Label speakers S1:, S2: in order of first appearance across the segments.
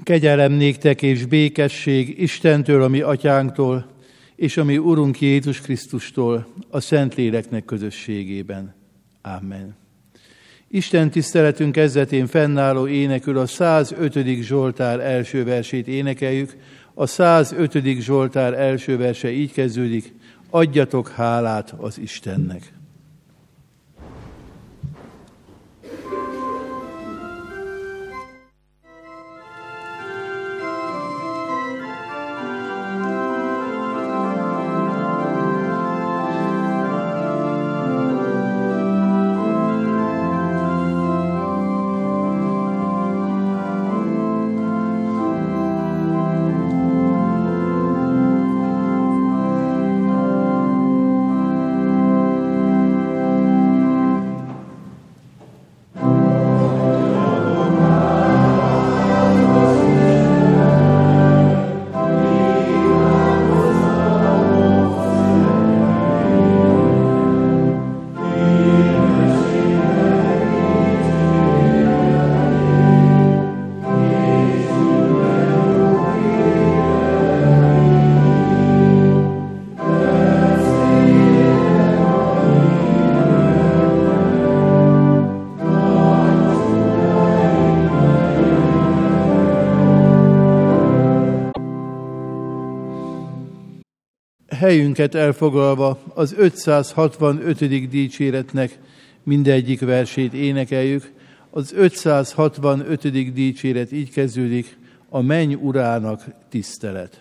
S1: Kegyelem néktek és békesség Istentől, a mi atyánktól, és a mi Urunk Jézus Krisztustól, a Szentléleknek közösségében. Amen. Isten tiszteletünk kezdetén fennálló énekül a 105. Zsoltár első versét énekeljük. A 105. Zsoltár első verse így kezdődik: adjatok hálát az Istennek. Helyünket elfoglalva az 565. dicséretnek mindegyik versét énekeljük. Az 565. dicséret így kezdődik: a menny urának tisztelet.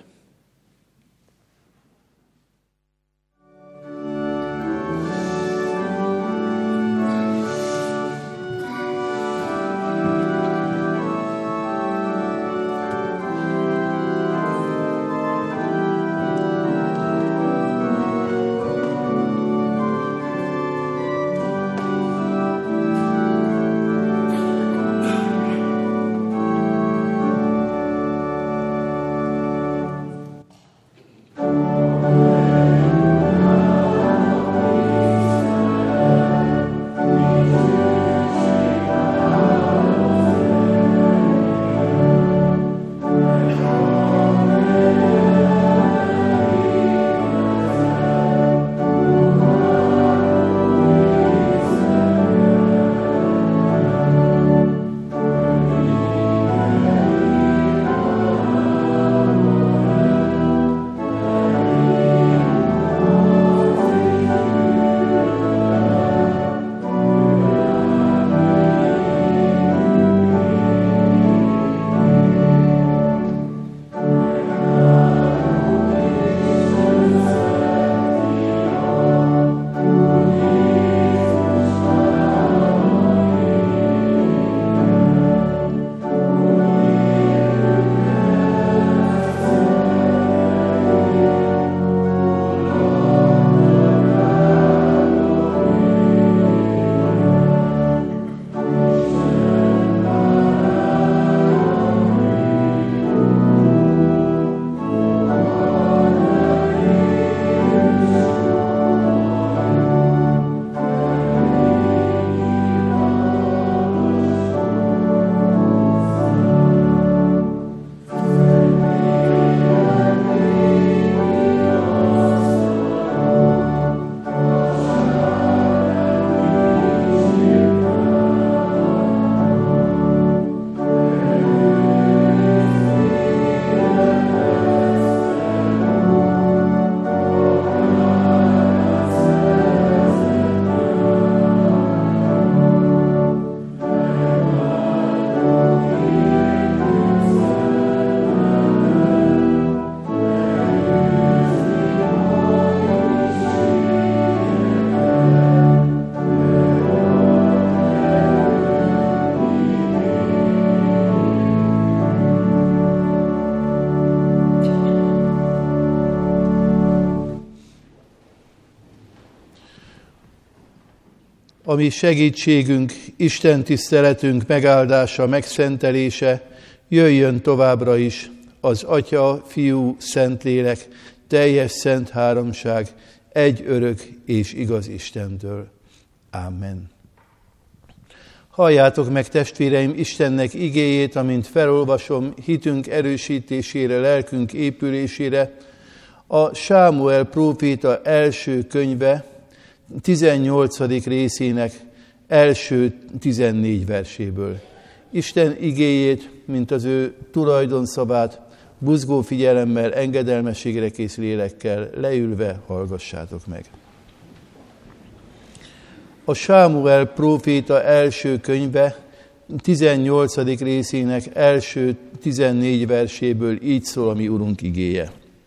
S1: A mi segítségünk, Isten tiszteletünk megáldása, megszentelése jöjjön továbbra is az Atya, Fiú, Szentlélek, teljes szent háromság, egy örök és igaz Istentől. Amen. Halljátok meg, testvéreim, Istennek igéjét, amint felolvasom hitünk erősítésére, lelkünk épülésére, a Sámuel próféta első könyve 18. részének első 14 verséből. Isten igéjét, mint az ő tulajdonszavát, buzgó figyelemmel, engedelmességre kész lélekkel leülve hallgassátok meg. A Sámuel próféta első könyve 18. részének első 14 verséből így szól a mi Urunk igéje.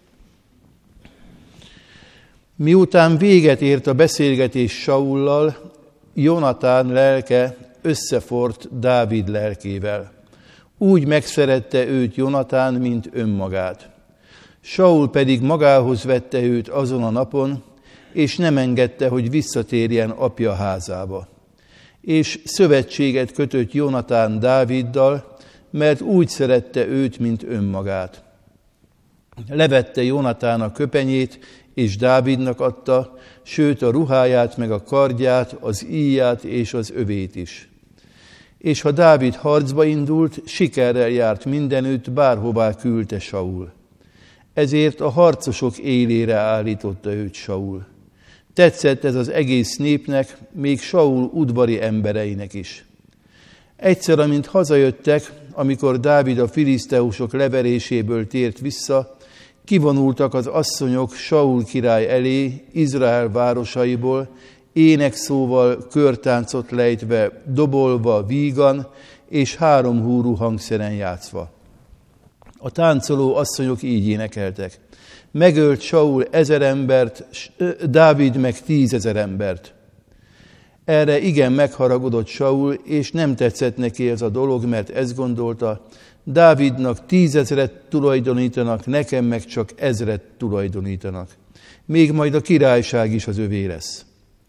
S1: Miután véget ért a beszélgetés Saullal, Jonatán lelke összefort Dávid lelkével. Úgy megszerette őt Jonatán, mint önmagát. Saul pedig magához vette őt azon a napon, és nem engedte, hogy visszatérjen apja házába. És szövetséget kötött Jonatán Dáviddal, mert úgy szerette őt, mint önmagát. Levette Jonatán a köpenyét, és Dávidnak adta, sőt a ruháját, meg a kardját, az íját és az övét is. És ha Dávid harcba indult, sikerrel járt mindenütt, bárhová küldte Saul. Ezért a harcosok élére állította őt Saul. Tetszett ez az egész népnek, még Saul udvari embereinek is. Egyszer, amint hazajöttek, amikor Dávid a filiszteusok leveréséből tért vissza, kivonultak az asszonyok Saul király elé, Izrael városaiból, énekszóval, körtáncot lejtve, dobolva, vígan és 3 húrú hangszeren játszva. A táncoló asszonyok így énekeltek. Megölt Saul 1000 embert, Dávid meg 10 000 embert. Erre igen megharagudott Saul, és nem tetszett neki ez a dolog, mert ezt gondolta, Dávidnak 10 000 tulajdonítanak, nekem meg csak 1000 tulajdonítanak. Még majd a királyság is az övé lesz.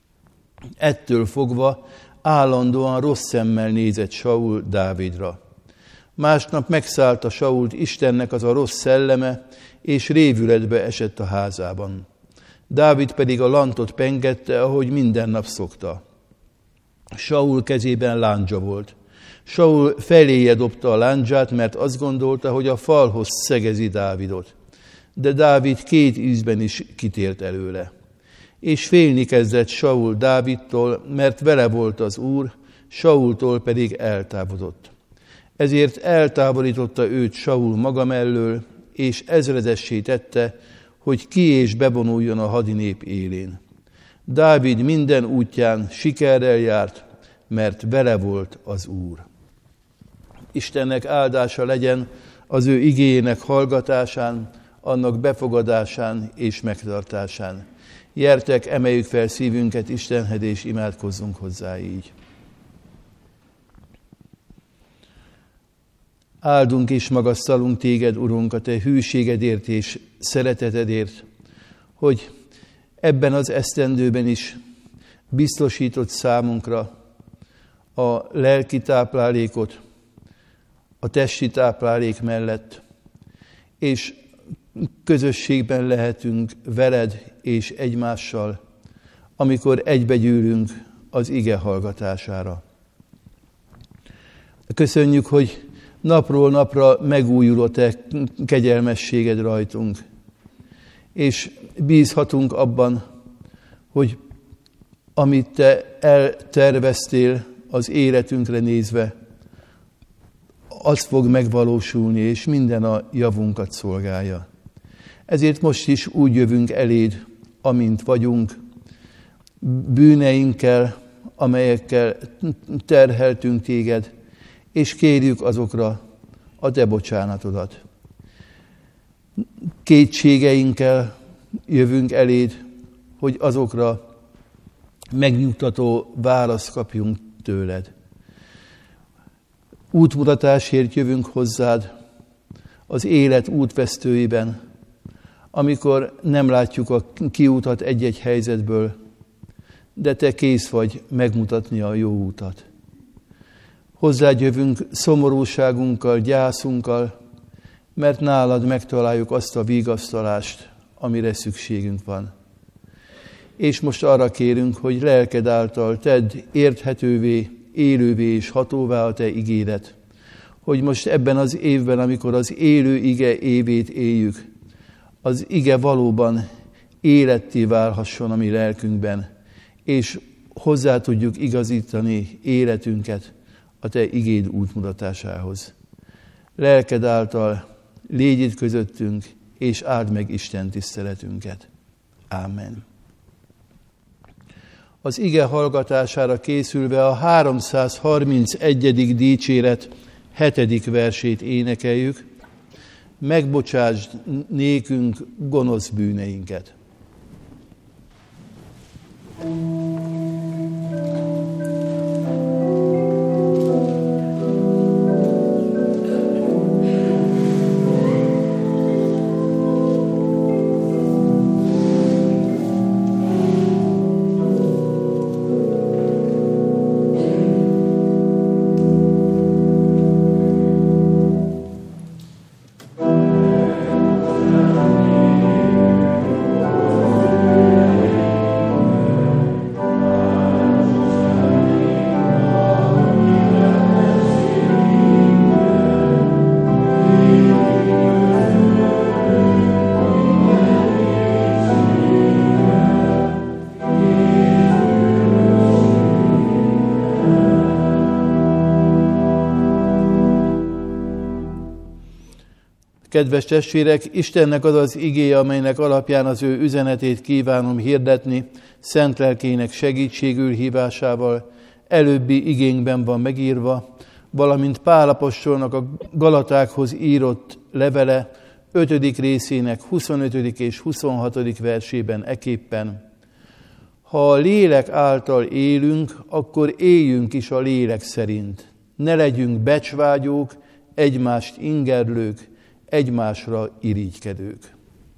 S1: Ettől fogva állandóan rossz szemmel nézett Saul Dávidra. Másnap megszállta Sault Istennek az a rossz szelleme, és révületbe esett a házában. Dávid pedig a lantot pengette, ahogy minden nap szokta. Saul kezében láncsa volt. Saul feléje dobta a láncsát, mert azt gondolta, hogy a falhoz szegezi Dávidot. De Dávid 2 ízben is kitért előle. És félni kezdett Saul Dávidtól, mert vele volt az Úr, Saultól pedig eltávolodott. Ezért eltávolította őt Saul maga mellől, és ezredessé tette, hogy ki és bevonuljon a hadinép élén. Dávid minden útján sikerrel járt, mert vele volt az Úr. Istennek áldása legyen az ő igéjének hallgatásán, annak befogadásán és megtartásán. Gyertek, emeljük fel szívünket Istenhez, és imádkozzunk hozzá így. Áldunk és magasztalunk téged, Urunk, a te hűségedért és szeretetedért, hogy ebben az esztendőben is biztosított számunkra a lelki táplálékot a testi táplálék mellett, és közösségben lehetünk veled és egymással, amikor egybegyűlünk az ige hallgatására. Köszönjük, hogy napról napra megújul a te kegyelmességed rajtunk, és bízhatunk abban, hogy amit te elterveztél az életünkre nézve, az fog megvalósulni, és minden a javunkat szolgálja. Ezért most is úgy jövünk eléd, amint vagyunk, bűneinkkel, amelyekkel terheltünk téged, és kérjük azokra a te bocsánatodat. Kétségeinkkel jövünk eléd, hogy azokra megnyugtató választ kapjunk tőled. Útmutatásért jövünk hozzád az élet útvesztőiben, amikor nem látjuk a kiútat egy-egy helyzetből, de te kész vagy megmutatni a jó útat. Hozzád jövünk szomorúságunkkal, gyászunkkal, mert nálad megtaláljuk azt a vigasztalást, amire szükségünk van. És most arra kérünk, hogy lelked által tedd érthetővé élővé és hatóvá a Te igédet, hogy most ebben az évben, amikor az élő ige évét éljük, az ige valóban életté válhasson a mi lelkünkben, és hozzá tudjuk igazítani életünket a Te igéd útmutatásához. Lelked által légy itt közöttünk, és áld meg Isten tiszteletünket. Ámen. Az ige hallgatására készülve a 331. dicséret 7. versét énekeljük. Megbocsásd nékünk gonosz bűneinket. Kedves testvérek, Istennek az az igéje, amelynek alapján az ő üzenetét kívánom hirdetni, szent lelkének segítségül hívásával, előbbi igénkben van megírva, valamint Pál apostolnak a Galatákhoz írott levele 5. részének 25. és 26. versében eképpen: ha a lélek által élünk, akkor éljünk is a lélek szerint. Ne legyünk becsvágyók, egymást ingerlők, egymásra irigykedők.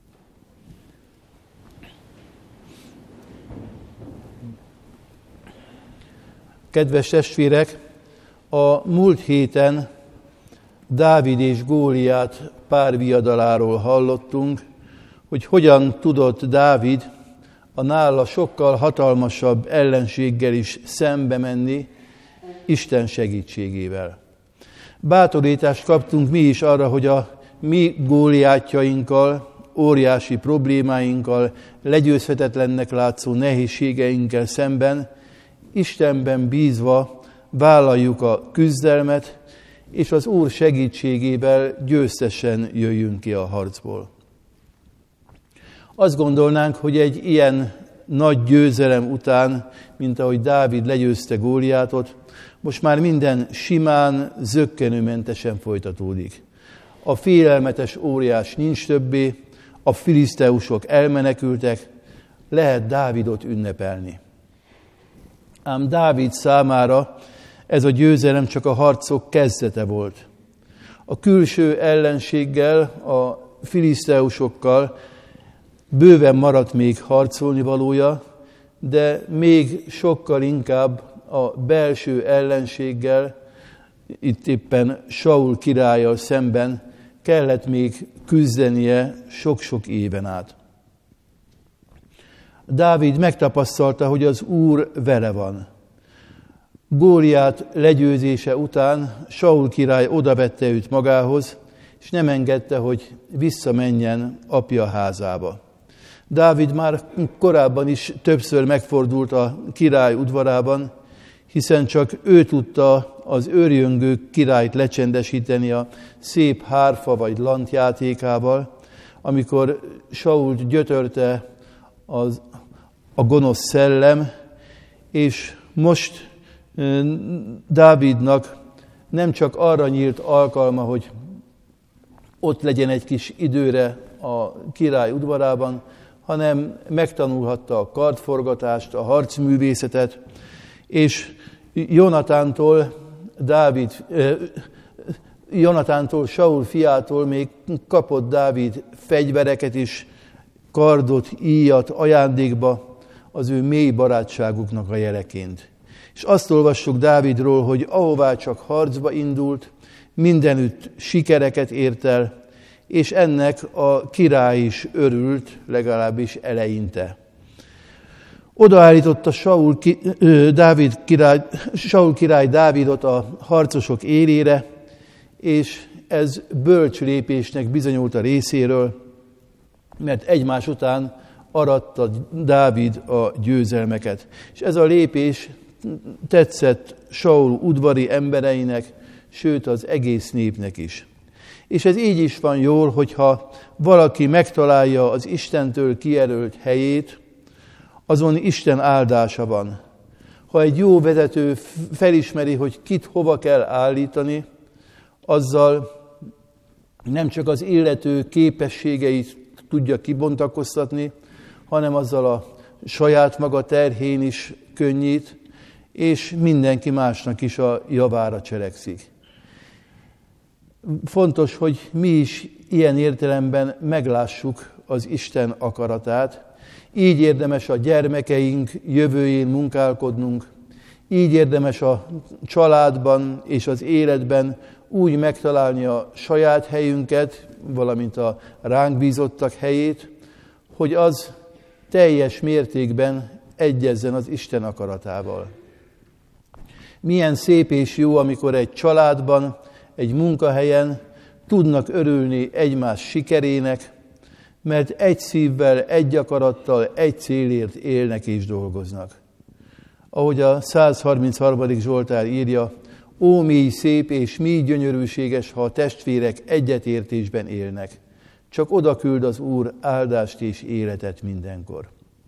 S1: Kedves testvérek, a múlt héten Dávid és Góliát párviadaláról hallottunk, hogy hogyan tudott Dávid a nála sokkal hatalmasabb ellenséggel is szembe menni Isten segítségével. Bátorítást kaptunk mi is arra, hogy a mi Góliátjainkkal, óriási problémáinkkal, legyőzhetetlennek látszó nehézségeinkkel szemben Istenben bízva vállaljuk a küzdelmet, és az Úr segítségével győztesen jöjjünk ki a harcból. Azt gondolnánk, hogy egy ilyen nagy győzelem után, mint ahogy Dávid legyőzte Góliátot, most már minden simán, zökkenőmentesen folytatódik. A félelmetes óriás nincs többé, a filiszteusok elmenekültek, lehet Dávidot ünnepelni. Ám Dávid számára ez a győzelem csak a harcok kezdete volt. A külső ellenséggel, a filiszteusokkal bőven maradt még harcolni valója, de még sokkal inkább a belső ellenséggel, itt éppen Saul királlyal szemben kellett még küzdenie sok-sok éven át. Dávid megtapasztalta, hogy az Úr vele van. Góliát legyőzése után Saul király odavette őt magához, és nem engedte, hogy visszamenjen apja házába. Dávid már korábban is többször megfordult a király udvarában, hiszen csak ő tudta az őrjöngő királyt lecsendesíteni a szép hárfa vagy lant játékával, amikor Sault gyötörte a gonosz szellem, és most Dávidnak nem csak arra nyílt alkalma, hogy ott legyen egy kis időre a király udvarában, hanem megtanulhatta a kardforgatást, a harcművészetet, és Jonatántól, Saul fiától még kapott Dávid fegyvereket is, kardot, íjat ajándékba az ő mély barátságuknak a jeleként. És azt olvassuk Dávidról, hogy ahová csak harcba indult, mindenütt sikereket ért el, és ennek a király is örült, legalábbis eleinte. Odaállította Saul király Dávidot a harcosok élére, és ez bölcs lépésnek bizonyult a részéről, mert egymás után aratta Dávid a győzelmeket. És ez a lépés tetszett Saul udvari embereinek, sőt az egész népnek is. És ez így is van jól, hogyha valaki megtalálja az Istentől kijelölt helyét, azon Isten áldása van. Ha egy jó vezető felismeri, hogy kit hova kell állítani, azzal nem csak az illető képességeit tudja kibontakoztatni, hanem azzal a saját maga terhén is könnyít, és mindenki másnak is a javára cselekszik. Fontos, hogy mi is ilyen értelemben meglássuk az Isten akaratát. Így érdemes a gyermekeink jövőjén munkálkodnunk, így érdemes a családban és az életben úgy megtalálni a saját helyünket, valamint a ránk bízottak helyét, hogy az teljes mértékben egyezzen az Isten akaratával. Milyen szép és jó, amikor egy családban, egy munkahelyen tudnak örülni egymás sikerének, mert egy szívvel, egy akarattal, egy célért élnek és dolgoznak. Ahogy a 133. Zsoltár írja, ó, mi szép és mi gyönyörűséges, ha a testvérek egyetértésben élnek. Csak oda küld az Úr áldást és életet mindenkor.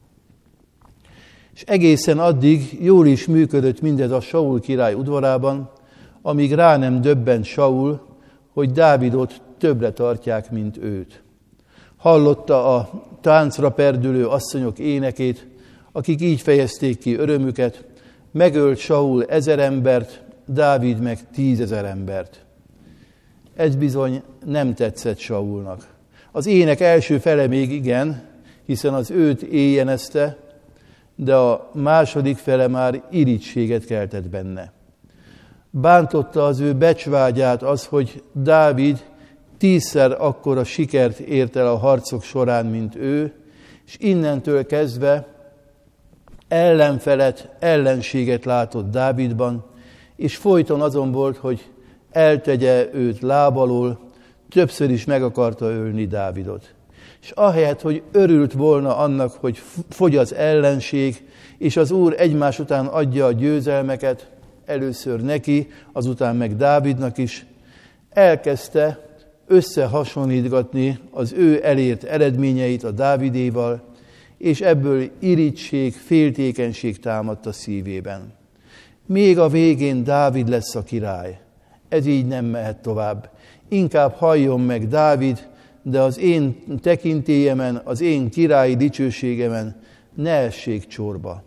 S1: És egészen addig jól is működött mindez a Saul király udvarában, amíg rá nem döbbent Saul, hogy Dávidot többre tartják, mint őt. Hallotta a táncra perdülő asszonyok énekét, akik így fejezték ki örömüket, megölt Saul 1000 embert, Dávid meg 10 000 embert. Ez bizony nem tetszett Saulnak. Az ének első fele még igen, hiszen az őt éjjenezte, de a második fele már irigységet keltett benne. Bántotta az ő becsvágyát az, hogy Dávid 10-szer akkora sikert ért el a harcok során, mint ő, és innentől kezdve ellenfelet, ellenséget látott Dávidban, és folyton azon volt, hogy eltegye őt láb alól, többször is meg akarta ölni Dávidot. És ahelyett, hogy örült volna annak, hogy fogy az ellenség, és az Úr egymás után adja a győzelmeket, először neki, azután meg Dávidnak is, elkezdte összehasonlítgatni az ő elért eredményeit a Dávidéval, és ebből irigység, féltékenység támadt a szívében. Még a végén Dávid lesz a király. Ez így nem mehet tovább. Inkább halljon meg Dávid, de az én tekintélyemen, az én királyi dicsőségemen ne essék csorba.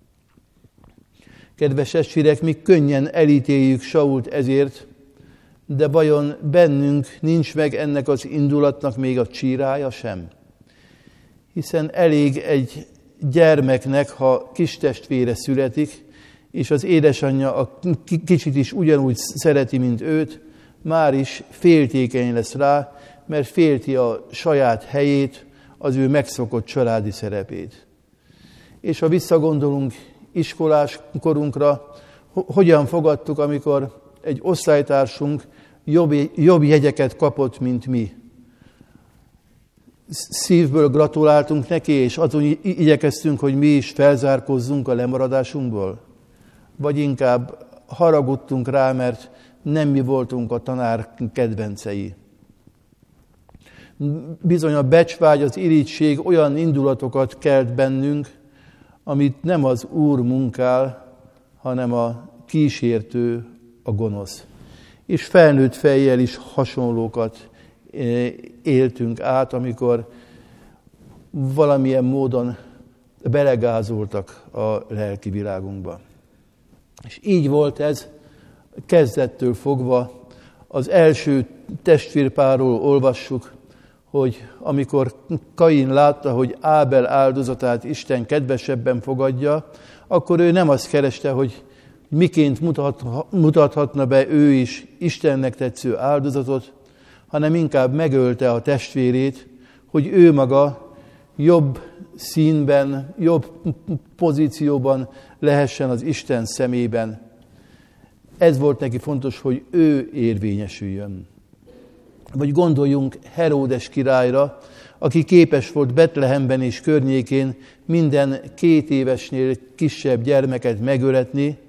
S1: Kedves testvérek, mi könnyen elítéljük Sault ezért, de vajon bennünk nincs meg ennek az indulatnak még a csírája sem? Hiszen elég egy gyermeknek, ha kistestvére születik, és az édesanyja a kicsit is ugyanúgy szereti, mint őt, már is féltékeny lesz rá, mert félti a saját helyét, az ő megszokott családi szerepét. És ha visszagondolunk iskolás korunkra, hogyan fogadtuk, amikor egy osztálytársunk jobb jegyeket kapott, mint mi. Szívből gratuláltunk neki, és azon igyekeztünk, hogy mi is felzárkózzunk a lemaradásunkból. Vagy inkább haragudtunk rá, mert nem mi voltunk a tanár kedvencei. Bizony a becsvágy, az irigység olyan indulatokat kelt bennünk, amit nem az Úr munkál, hanem a kísértő, a gonosz. És felnőtt fejjel is hasonlókat éltünk át, amikor valamilyen módon belegázoltak a lelki világunkba. És így volt ez kezdettől fogva. Az első testvérpárról olvassuk, hogy amikor Kain látta, hogy Ábel áldozatát Isten kedvesebben fogadja, akkor ő nem azt kereste, hogy miként mutathatna be ő is Istennek tetsző áldozatot, hanem inkább megölte a testvérét, hogy ő maga jobb színben, jobb pozícióban lehessen az Isten szemében. Ez volt neki fontos, hogy ő érvényesüljön. Vagy gondoljunk Heródes királyra, aki képes volt Betlehemben és környékén minden 2 évesnél kisebb gyermeket megöletni.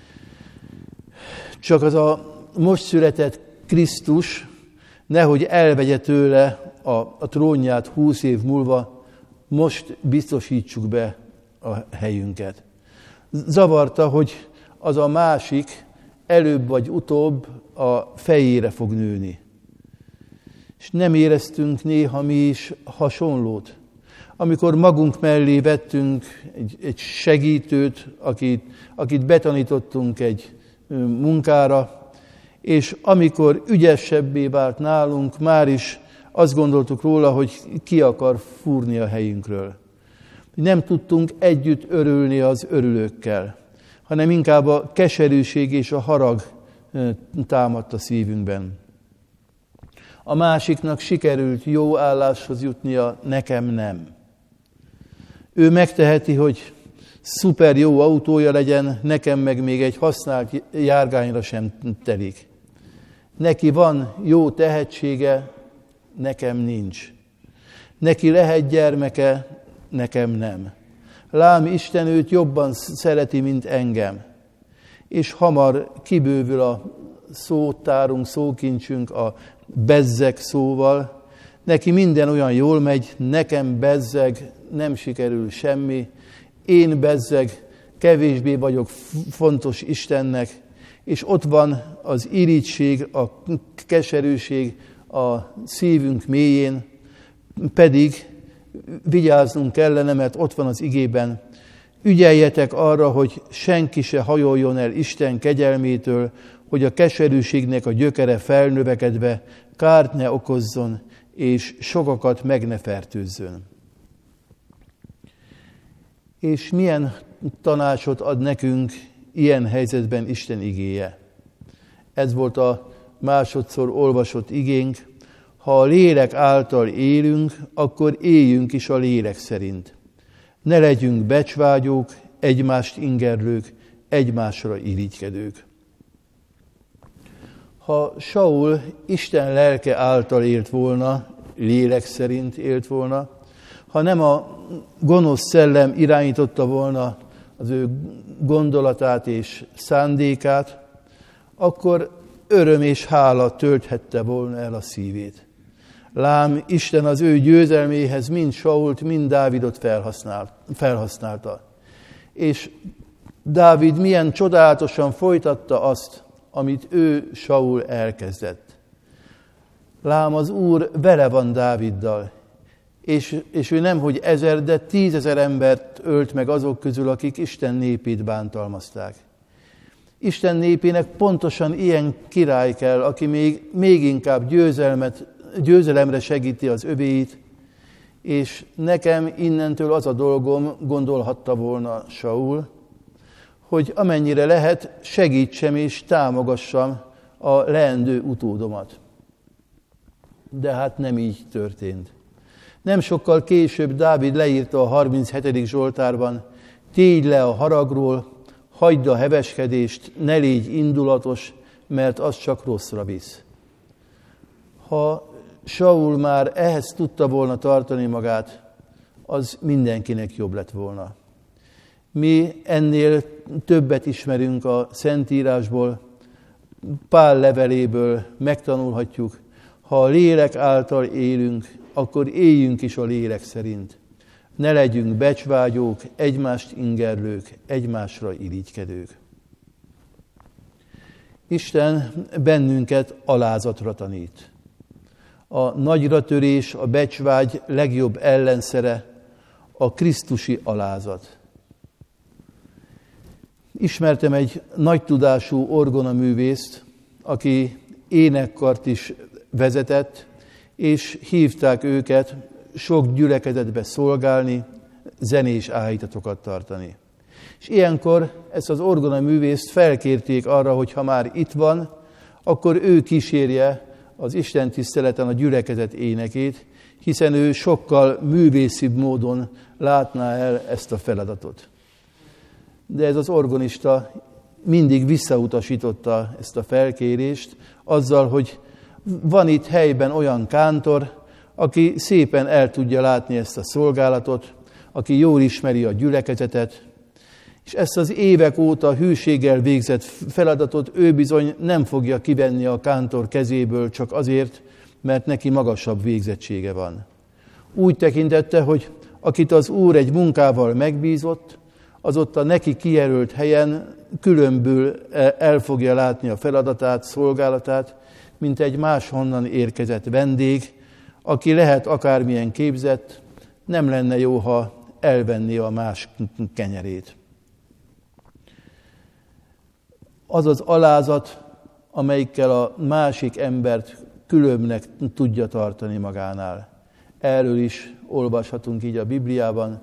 S1: Csak az a most született Krisztus nehogy elvegye tőle a trónját 20 év múlva, most biztosítsuk be a helyünket. Zavarta, hogy az a másik előbb vagy utóbb a fejére fog nőni. És nem éreztünk néha mi is hasonlót. Amikor magunk mellé vettünk egy segítőt, akit betanítottunk egy munkára, és amikor ügyesebbé vált nálunk, már is azt gondoltuk róla, hogy ki akar fúrni a helyünkről. Nem tudtunk együtt örülni az örülőkkel, hanem inkább a keserűség és a harag támadt a szívünkben. A másiknak sikerült jó álláshoz jutnia, nekem nem. Ő megteheti, hogy szuper jó autója legyen, nekem meg még egy használt járgányra sem telik. Neki van jó tehetsége, nekem nincs. Neki lehet gyermeke, nekem nem. Lám Isten őt jobban szereti, mint engem. És hamar kibővül a szótárunk, szókincsünk a bezzeg szóval. Neki minden olyan jól megy, nekem bezzeg, nem sikerül semmi. Én bezzeg, kevésbé vagyok fontos Istennek, és ott van az irigység, a keserűség a szívünk mélyén, pedig vigyáznunk kellene, mert ott van az igében. Ügyeljetek arra, hogy senki se hajoljon el Isten kegyelmétől, hogy a keserűségnek a gyökere felnövekedve kárt ne okozzon, és sokakat meg ne fertőzzön. És milyen tanácsot ad nekünk ilyen helyzetben Isten igéje? Ez volt a másodszor olvasott igénk. Ha a lélek által élünk, akkor éljünk is a lélek szerint. Ne legyünk becsvágyók, egymást ingerlők, egymásra irigykedők. Ha Saul Isten lelke által élt volna, lélek szerint élt volna, ha nem a gonosz szellem irányította volna az ő gondolatát és szándékát, akkor öröm és hála tölthette volna el a szívét. Lám Isten az ő győzelméhez mind Sault, mind Dávidot felhasználta. És Dávid milyen csodálatosan folytatta azt, amit ő, Saul elkezdett. Lám az Úr vele van Dáviddal, és ő nemhogy 1000, de 10 000 embert ölt meg azok közül, akik Isten népét bántalmazták. Isten népének pontosan ilyen király kell, aki még inkább győzelemre segíti az övéit, és nekem innentől az a dolgom, gondolhatta volna Saul, hogy amennyire lehet, segítsem és támogassam a leendő utódomat. De hát nem így történt. Nem sokkal később Dávid leírta a 37. Zsoltárban: tégy le a haragról, hagyd a heveskedést, ne légy indulatos, mert az csak rosszra visz. Ha Saul már ehhez tudta volna tartani magát, az mindenkinek jobb lett volna. Mi ennél többet ismerünk a Szentírásból, Pál leveléből megtanulhatjuk, ha a lélek által élünk, akkor éljünk is a lélek szerint. Ne legyünk becsvágyók, egymást ingerlők, egymásra irigykedők. Isten bennünket alázatra tanít. A nagyratörés, a becsvágy legjobb ellenszere a krisztusi alázat. Ismertem egy nagy tudású orgonaművészt, aki énekkart is vezetett, és hívták őket sok gyülekezetbe szolgálni, zenés áhítatokat tartani. És ilyenkor ezt az orgonaművészt felkérték arra, hogy ha már itt van, akkor ő kísérje az Isten tiszteleten a gyülekezet énekét, hiszen ő sokkal művészibb módon látná el ezt a feladatot. De ez az organista mindig visszautasította ezt a felkérést, azzal, hogy van itt helyben olyan kántor, aki szépen el tudja látni ezt a szolgálatot, aki jól ismeri a gyülekezetet, és ezt az évek óta hűséggel végzett feladatot ő bizony nem fogja kivenni a kántor kezéből csak azért, mert neki magasabb végzettsége van. Úgy tekintette, hogy akit az Úr egy munkával megbízott, az ott a neki kijelölt helyen különből el fogja látni a feladatát, szolgálatát, mint egy máshonnan érkezett vendég, aki lehet akármilyen képzett, nem lenne jó, ha elvenni a más kenyerét. Az az alázat, amelyikkel a másik embert különbnek tudja tartani magánál. Erről is olvashatunk így a Bibliában,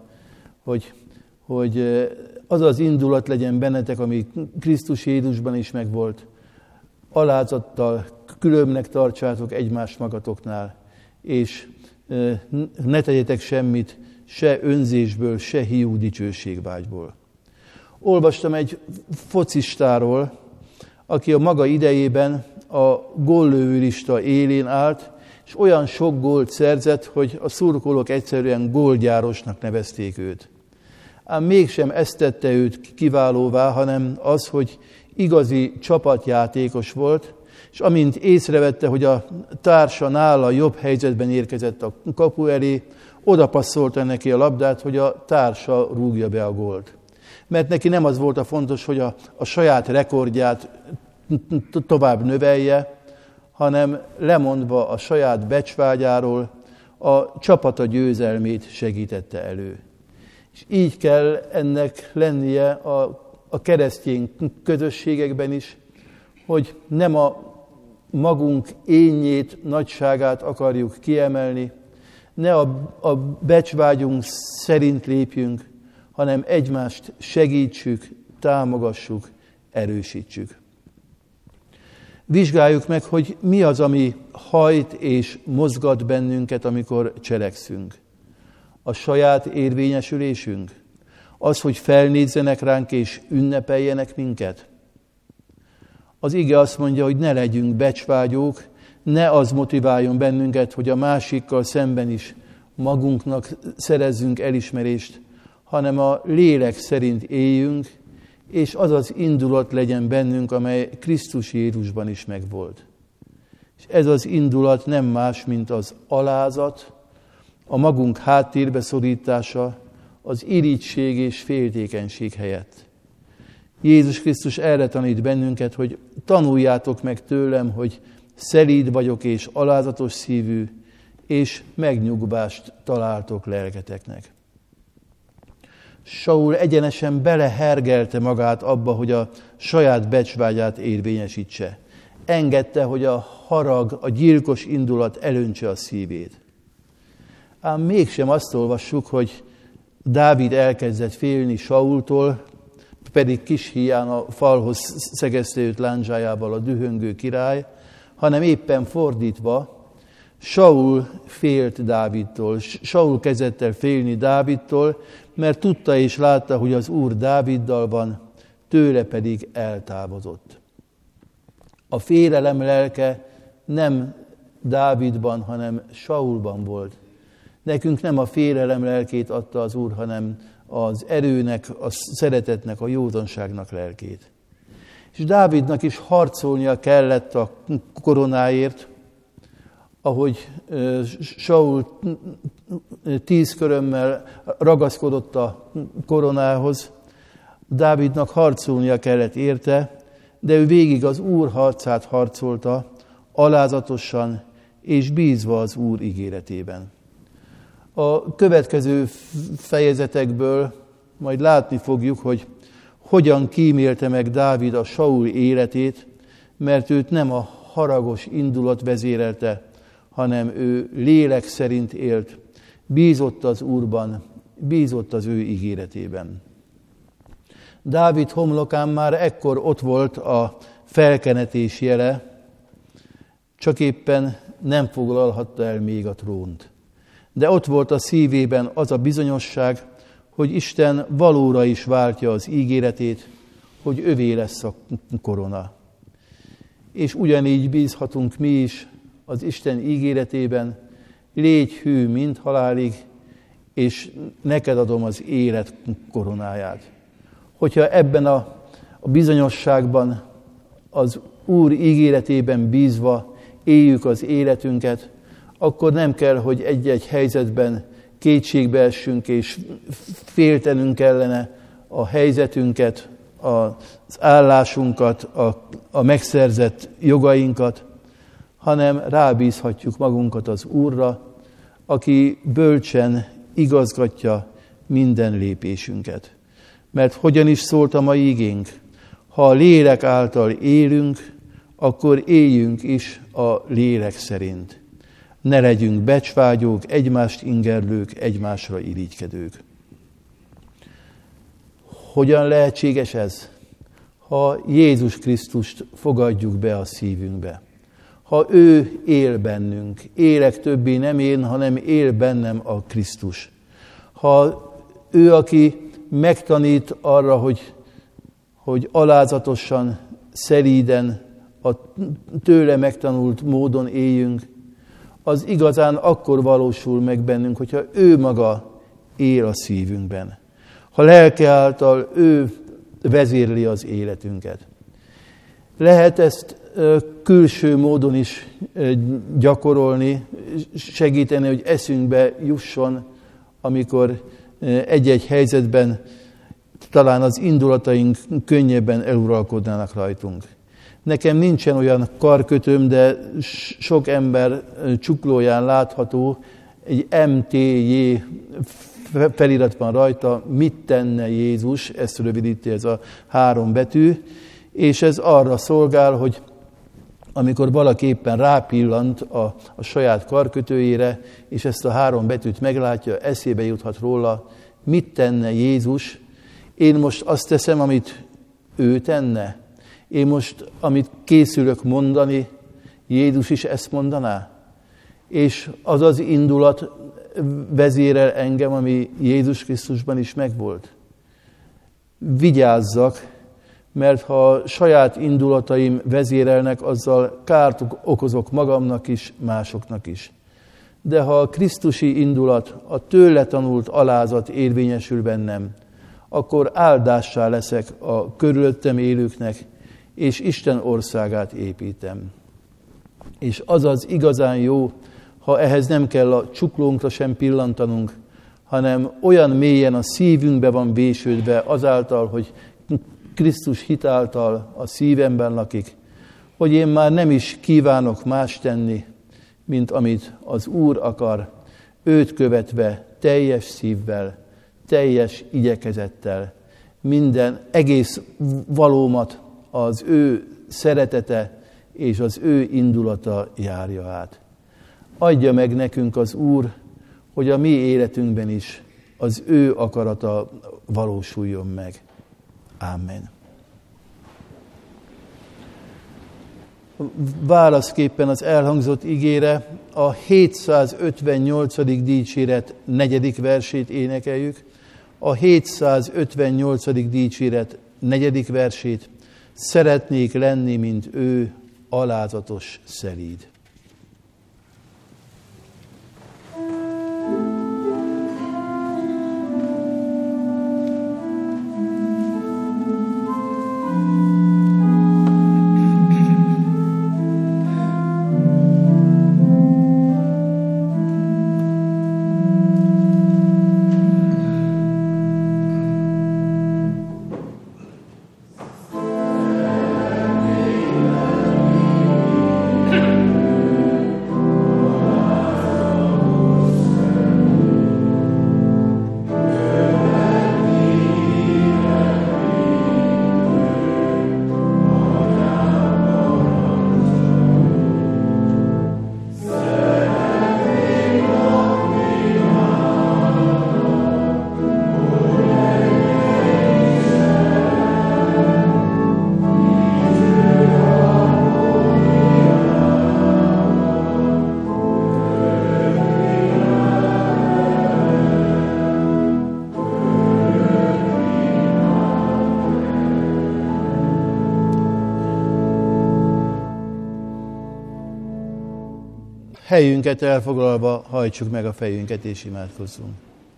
S1: hogy az az indulat legyen bennetek, ami Krisztus Jézusban is megvolt. Alázattal különbnek tartsátok egymást magatoknál, és ne tegyetek semmit, se önzésből, se hiú dicsőségvágyból. Olvastam egy focistáról, aki a maga idejében a góllövőlista élén állt, és olyan sok gólt szerzett, hogy a szurkolók egyszerűen gólgyárosnak nevezték őt. Ám mégsem ezt tette őt kiválóvá, hanem az, hogy igazi csapatjátékos volt, és amint észrevette, hogy a társa nála jobb helyzetben érkezett a kapu elé, oda passzolta neki a labdát, hogy a társa rúgja be a gólt. Mert neki nem az volt a fontos, hogy a saját rekordját tovább növelje, hanem lemondva a saját becsvágyáról, a csapata győzelmét segítette elő. És így kell ennek lennie a keresztény közösségekben is, hogy nem a magunk énjét, nagyságát akarjuk kiemelni, ne a becsvágyunk szerint lépjünk, hanem egymást segítsük, támogassuk, erősítsük. Vizsgáljuk meg, hogy mi az, ami hajt és mozgat bennünket, amikor cselekszünk. A saját érvényesülésünk? Az, hogy felnézzenek ránk és ünnepeljenek minket? Az ige azt mondja, hogy ne legyünk becsvágyók, ne az motiváljon bennünket, hogy a másikkal szemben is magunknak szerezzünk elismerést, hanem a lélek szerint éljünk, és az az indulat legyen bennünk, amely Krisztus Jézusban is megvolt. És ez az indulat nem más, mint az alázat, a magunk háttérbe szorítása, az irigység és féltékenység helyett. Jézus Krisztus erre tanít bennünket, hogy tanuljátok meg tőlem, hogy szelíd vagyok és alázatos szívű, és megnyugvást találtok lelketeknek. Saul egyenesen belehergelte magát abba, hogy a saját becsvágyát érvényesítse. Engedte, hogy a harag, a gyilkos indulat elöntse a szívét. Ám mégsem azt olvassuk, hogy Dávid elkezdett félni Saultól, pedig kis híján a falhoz szegezte őt lándzsájával a dühöngő király, hanem éppen fordítva, Saul félt Dávidtól. Saul kezdett el félni Dávidtól, mert tudta és látta, hogy az Úr Dáviddal van, tőle pedig eltávozott. A félelem lelke nem Dávidban, hanem Saulban volt. Nekünk nem a félelem lelkét adta az Úr, hanem az erőnek, a szeretetnek, a józanságnak lelkét. És Dávidnak is harcolnia kellett a koronáért, ahogy Saul 10 körömmel ragaszkodott a koronához, Dávidnak harcolnia kellett érte, de ő végig az Úr harcát harcolta, alázatosan és bízva az Úr ígéretében. A következő fejezetekből majd látni fogjuk, hogy hogyan kímélte meg Dávid a Saul életét, mert őt nem a haragos indulat vezérelte, hanem ő lélek szerint élt, bízott az Úrban, bízott az ő ígéretében. Dávid homlokán már ekkor ott volt a felkenetés jele, csak éppen nem foglalhatta el még a trónt. De ott volt a szívében az a bizonyosság, hogy Isten valóra is váltja az ígéretét, hogy övé lesz a korona. És ugyanígy bízhatunk mi is az Isten ígéretében, légy hű mind halálig, és neked adom az élet koronáját. Hogyha ebben a bizonyosságban, az Úr ígéretében bízva éljük az életünket, akkor nem kell, hogy egy-egy helyzetben kétségbe essünk, és féltenünk kellene a helyzetünket, az állásunkat, a megszerzett jogainkat, hanem rábízhatjuk magunkat az Úrra, aki bölcsen igazgatja minden lépésünket. Mert hogyan is szólt a mai igénk? Ha a lélek által élünk, akkor éljünk is a lélek szerint. Ne legyünk becsvágyók, egymást ingerlők, egymásra irigykedők. Hogyan lehetséges ez? Ha Jézus Krisztust fogadjuk be a szívünkbe. Ha ő él bennünk, élek többé nem én, hanem él bennem a Krisztus. Ha ő, aki megtanít arra, hogy alázatosan, szelíden, a tőle megtanult módon éljünk, az igazán akkor valósul meg bennünk, hogyha ő maga él a szívünkben. Ha lelke által ő vezérli az életünket. Lehet ezt külső módon is gyakorolni, segíteni, hogy eszünkbe jusson, amikor egy-egy helyzetben talán az indulataink könnyebben eluralkodnának rajtunk. Nekem nincsen olyan karkötőm, de sok ember csuklóján látható, egy MTJ felirat van rajta, mit tenne Jézus, ezt rövidíti ez a 3 betű, és ez arra szolgál, hogy amikor valaki éppen rápillant a saját karkötőjére, és ezt a 3 betűt meglátja, eszébe juthat róla, mit tenne Jézus. Én most azt teszem, amit ő tenne. Én most, amit készülök mondani, Jézus is ezt mondaná. És az az indulat vezérel engem, ami Jézus Krisztusban is megvolt. Vigyázzak, mert ha saját indulataim vezérelnek, azzal kárt okozok magamnak is, másoknak is. De ha a krisztusi indulat, a tőle tanult alázat érvényesül bennem, akkor áldássá leszek a körülöttem élőknek, és Isten országát építem. És az az igazán jó, ha ehhez nem kell a csuklónkra sem pillantanunk, hanem olyan mélyen a szívünkbe van vésődve azáltal, hogy Krisztus hitáltal a szívemben lakik, hogy én már nem is kívánok más tenni, mint amit az Úr akar, őt követve teljes szívvel, teljes igyekezettel, minden egész valómat az ő szeretete és az ő indulata járja át. Adja meg nekünk az Úr, hogy a mi életünkben is az ő akarata valósuljon meg. Amen. Válaszképpen az elhangzott igére a 758. dicséret 4. versét énekeljük. A 758. dicséret 4. versét. Szeretnék lenni, mint ő, alázatos, szelíd. helyünket elfoglalva hajtsuk meg a fejünket és imádkozzunk.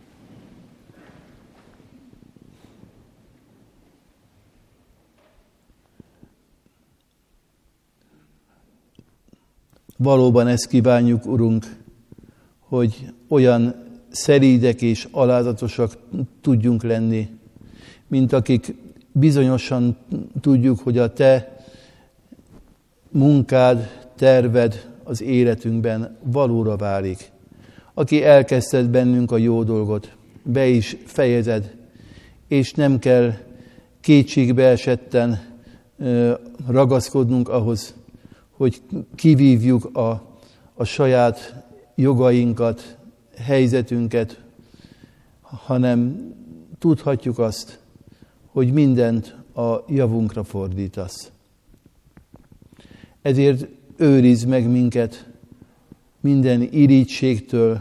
S1: Valóban ezt kívánjuk, Urunk, hogy olyan szelídek és alázatosak tudjunk lenni, mint akik bizonyosan tudjuk, hogy a Te munkád, terved az életünkben valóra válik. Aki elkezdted bennünk a jó dolgot, be is fejezed, és nem kell kétségbe esetten ragaszkodnunk ahhoz, hogy kivívjuk a saját jogainkat, helyzetünket, hanem tudhatjuk azt, hogy mindent a javunkra fordítasz. Ezért őrizd meg minket minden irítségtől,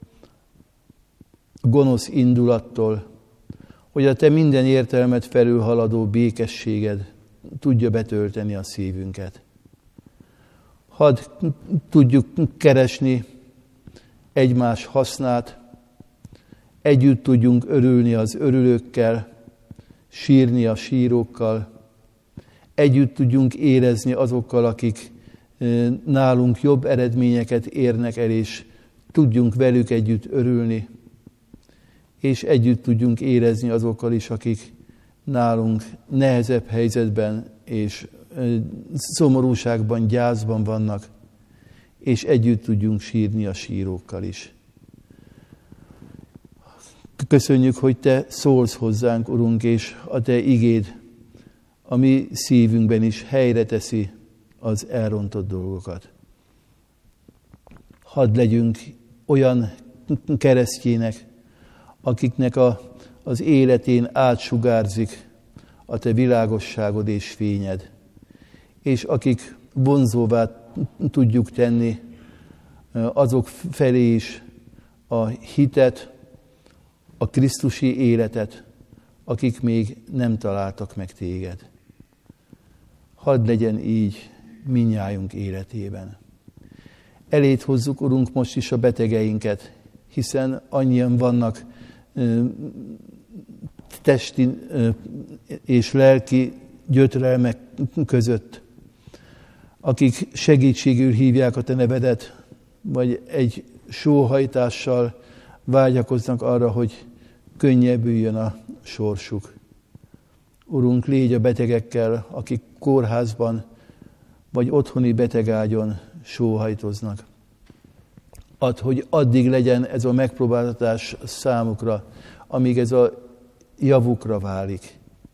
S1: gonosz indulattól, hogy a Te minden értelmet felülhaladó békességed tudja betölteni a szívünket. Hadd tudjuk keresni egymás hasznát, együtt tudjunk örülni az örülőkkel, sírni a sírókkal, együtt tudjunk érezni azokkal, akik nálunk jobb eredményeket érnek el, és tudjunk velük együtt örülni, és együtt tudjunk érezni azokkal is, akik nálunk nehezebb helyzetben és szomorúságban, gyászban vannak, és együtt tudjunk sírni a sírókkal is. Köszönjük, hogy Te szólsz hozzánk, Urunk, és a Te igéd a mi szívünkben is helyre teszi az elrontott dolgokat. Hadd legyünk olyan keresztjének, akiknek az életén átsugárzik a Te világosságod és fényed, és akik vonzóvá tudjuk tenni azok felé is a hitet, a krisztusi életet, akik még nem találtak meg Téged. Hadd legyen így mindnyájunk életében. Eléd hozzuk, Urunk, most is a betegeinket, hiszen annyian vannak testi és lelki gyötrelmek között, akik segítségül hívják a Te nevedet, vagy egy sóhajtással vágyakoznak arra, hogy könnyebbüljön a sorsuk. Urunk, légy a betegekkel, akik kórházban vagy otthoni betegágyon sóhajtoznak. Add, hogy addig legyen ez a megpróbáltatás számukra, amíg ez a javukra válik.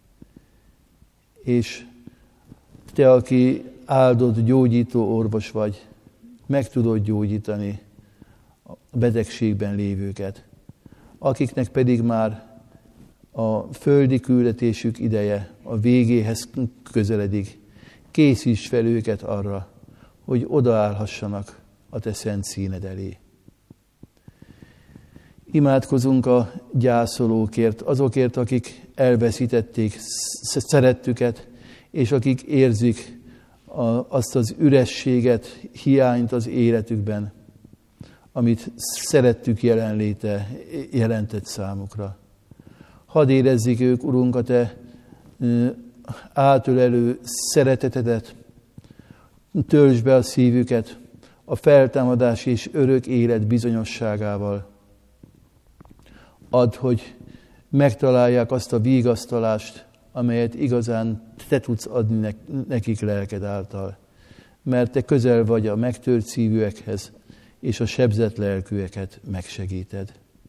S1: És Te, aki áldott, gyógyító orvos vagy, meg tudod gyógyítani a betegségben lévőket, akiknek pedig már a földi küldetésük ideje a végéhez közeledik. Készíts fel őket arra, hogy odaállhassanak a Te szent színed elé. Imádkozunk a gyászolókért, azokért, akik elveszítették szerettüket, és akik érzik azt az ürességet, hiányt az életükben, amit szerettük jelenléte jelentett számukra. Hadd érezzék ők, Urunk, a Te átölelő szeretetedet, töltsd be a szívüket a feltámadás és örök élet bizonyosságával. Add, hogy megtalálják azt a vigasztalást, amelyet igazán Te tudsz adni nekik lelked által. Mert Te közel vagy a megtört szívűekhez, és a sebzett lelkűeket megsegíted.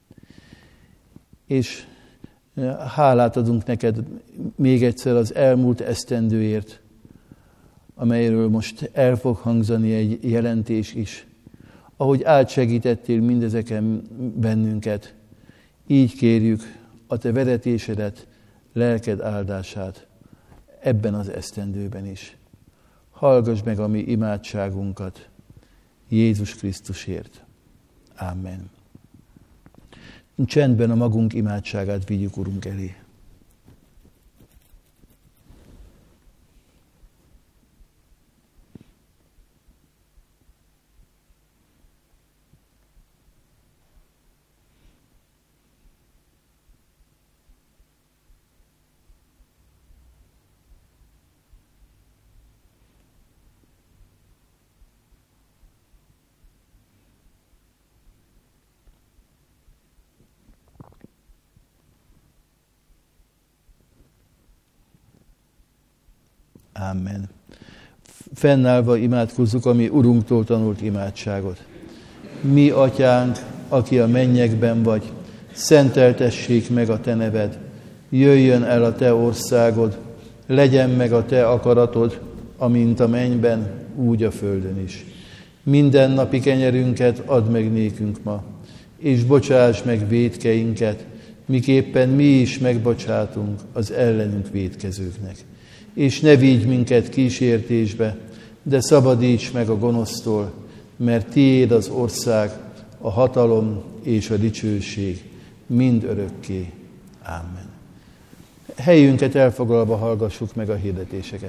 S1: És hálát adunk neked még egyszer az elmúlt esztendőért, amelyről most el fog hangzani egy jelentés is. Ahogy átsegítettél mindezeken bennünket, így kérjük a Te vezetésedet, lelked áldását ebben az esztendőben is. Hallgass meg a mi imádságunkat Jézus Krisztusért. Amen. Csendben a magunk imádságát vigyük Urunk elé. Amen. Fennállva imádkozzuk a mi Urunktól tanult imádságot. Mi, Atyánk, aki a mennyekben vagy, szenteltessék meg a Te neved, jöjjön el a Te országod, legyen meg a Te akaratod, amint a mennyben, úgy a földön is. Minden napi kenyerünket add meg nékünk ma, és bocsáss meg vétkeinket, miképpen mi is megbocsátunk az ellenünk vétkezőknek. És ne vigy minket kísértésbe, de szabadíts meg a gonosztól, mert tiéd az ország, a hatalom és a dicsőség mind örökké. Amen. Helyünket elfoglalva hallgassuk meg a hirdetéseket.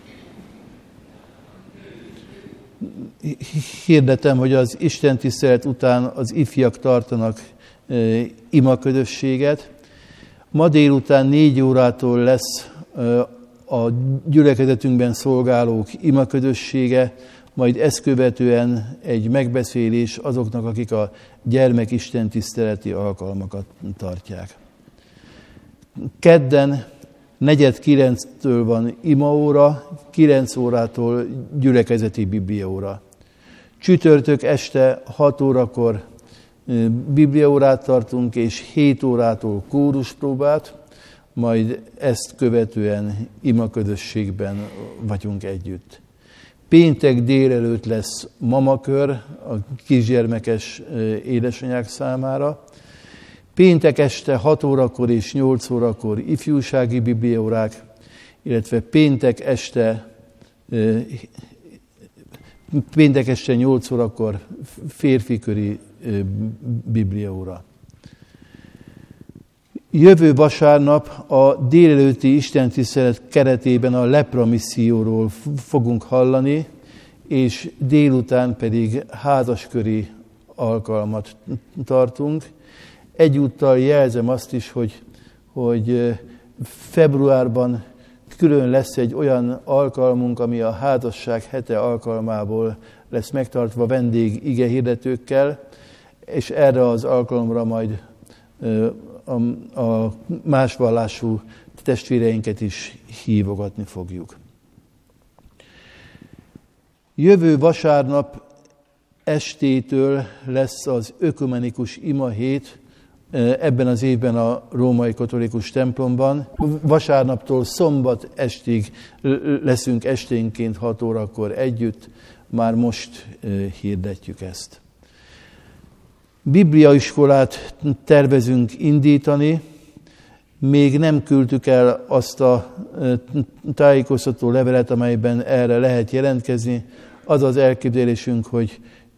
S1: Hirdetem, hogy az Isten tisztelet után az ifjak tartanak imaközösséget. Ma délután 4 órától lesz a gyülekezetünkben szolgálók imaközössége, majd ezt követően egy megbeszélés azoknak, akik a gyermekisten tiszteleti alkalmakat tartják. Kedden 8:45-től van imaóra, 9 órától gyülekezeti bibliaóra. Csütörtök este 6 órakor bibliaórát tartunk, és 7 órától kóruspróbát, majd ezt követően imaközösségben vagyunk együtt. Péntek délelőtt lesz mamakör a kisgyermekes édesanyák számára. Péntek este 6 órakor és 8 órakor ifjúsági bibliaórák, illetve péntek este 8 órakor férfiköri bibliaóra. Jövő vasárnap a délelőtti istentisztelet keretében a lepra misszióról fogunk hallani, és délután pedig házasköri alkalmat tartunk. Egyúttal jelzem azt is, hogy februárban külön lesz egy olyan alkalmunk, ami a házasság hete alkalmából lesz megtartva vendég igehirdetőkkel, és erre az alkalomra majd a más vallású testvéreinket is hívogatni fogjuk. Jövő vasárnap estétől lesz az ökumenikus imahét, ebben az évben a római katolikus templomban. Vasárnaptól szombat estig leszünk esténként 6 órakor együtt, már most hirdetjük ezt. Bibliaiskolát tervezünk indítani, még nem küldtük el azt a tájékoztató levelet, amelyben erre lehet jelentkezni. Az az elképzelésünk, hogy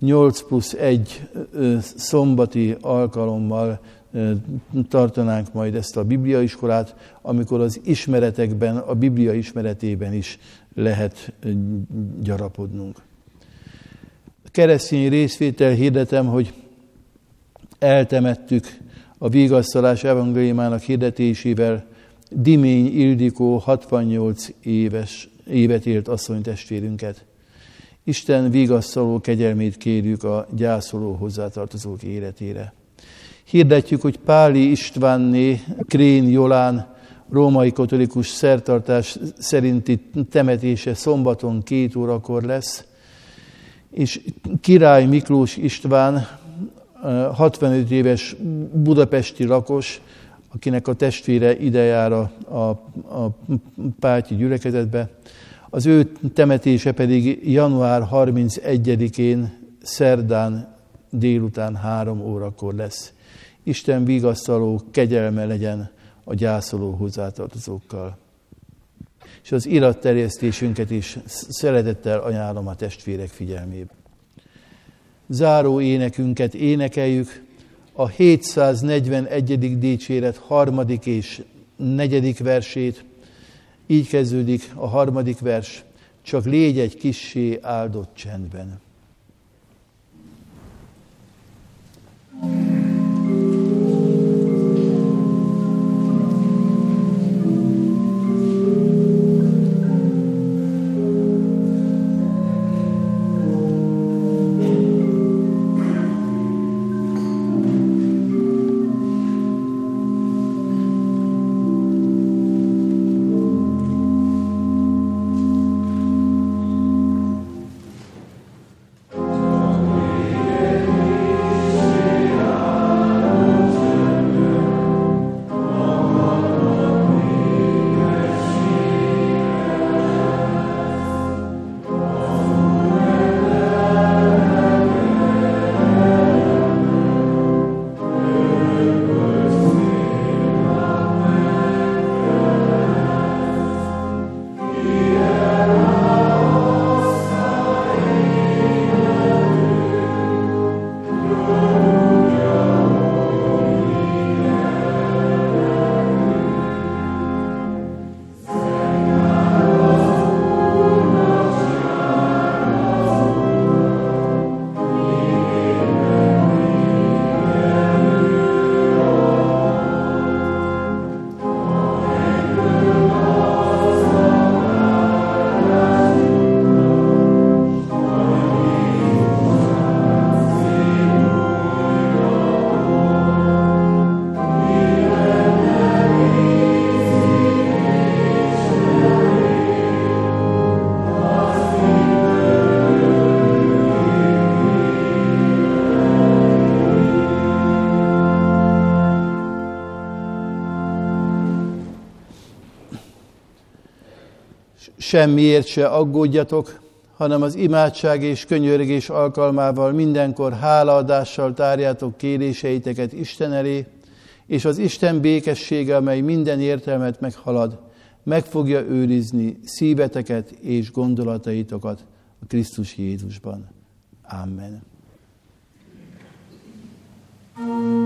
S1: 8+1 szombati alkalommal tartanánk majd ezt a bibliaiskolát, amikor az ismeretekben, a Biblia ismeretében is lehet gyarapodnunk. Keresztény részvétel hirdetem, hogy eltemettük a vigasztalás evangéliumának hirdetésével Dimény Ildikó 68 évet élt asszonytestvérünket. Isten vigasztaló kegyelmét kérjük a gyászoló hozzátartozók életére. Hirdetjük, hogy Páli Istvánné Krén Jolán római katolikus szertartás szerinti temetése szombaton 2 órakor lesz, és Király Miklós István 65 éves budapesti lakos, akinek a testvére ide jár a pálti gyülekezetbe. Az ő temetése pedig január 31-én szerdán délután 3 órakor lesz. Isten vigasztaló kegyelme legyen a gyászoló hozzátartozókkal. És az iratterjesztésünket is szeretettel ajánlom a testvérek figyelmébe. Záró énekünket énekeljük, a 741. dicséret 3. és 4. versét. Így kezdődik a 3. vers, csak légy egy kissé áldott csendben. semmiért se aggódjatok, hanem az imádság és könyörgés alkalmával mindenkor hálaadással tárjátok kéréseiteket Isten elé, és az Isten békessége, amely minden értelmet meghalad, meg fogja őrizni szíveteket és gondolataitokat a Krisztus Jézusban. Amen.